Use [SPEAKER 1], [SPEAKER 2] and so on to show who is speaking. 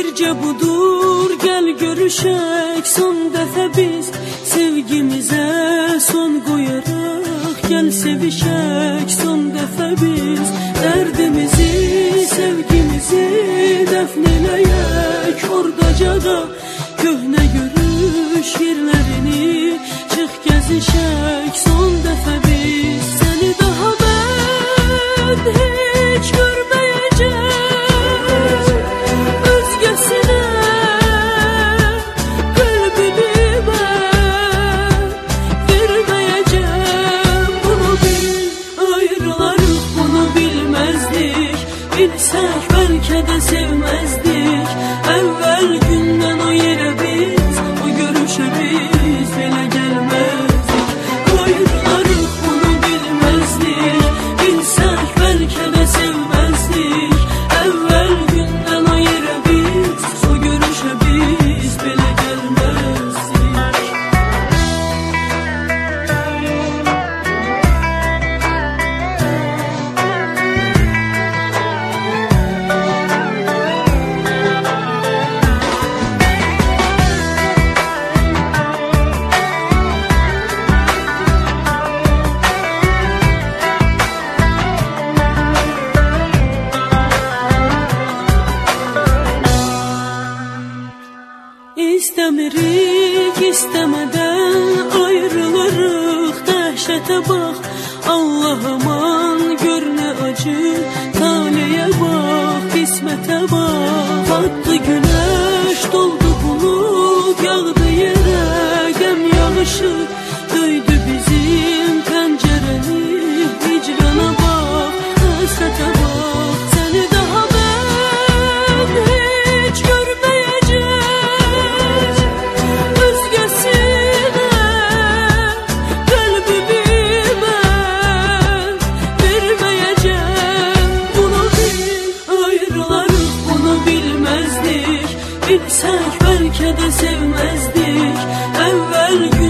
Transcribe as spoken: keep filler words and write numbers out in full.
[SPEAKER 1] Bircə budur, gəl görüşək son dəfə biz, sevgimizə son qoyaraq gəl sevişək son dəfə biz. Dərdimizi, sevgimizi dəfn eləyək ordaca da, köhnə görüş yerlərini çıx gəzişək son dəfə biz. Səni daha mən heç görməyəcək, özgəsinə qəlbimi mən verməyəcəm. Bunu bil, ayrılarıq, bunu bilməzdik, bilsək bəlkə də sevməzdik. Əvvəl gündən o yerə biz, o görüşə biz belə gəlməzdik. Ayrılarıq, bunu bilməzdik, bilsək bəlkə də sevməzdik. Əvvəl gündən o yerə biz, o görüşə biz belə gəlməzdik. İstəmirik, istəmədən ayrılırıq, dəhşətə bax. Allah aman, gör nə acı, taleyə bax, qismətə bax. Batdı günəş, doldu bulut, yağdı yerə qəm yağışı, döydü bizim pəncərəni, hicrana bax, həsrətə bax. Səni daha mən heç görməyəcək, özgəsinə qəlbimi mən verməyəcəm. Bunu bil, ayrılarıq, bunu bilməzdik, bilsək bəlkə də sevməzdik. Əvvəl gün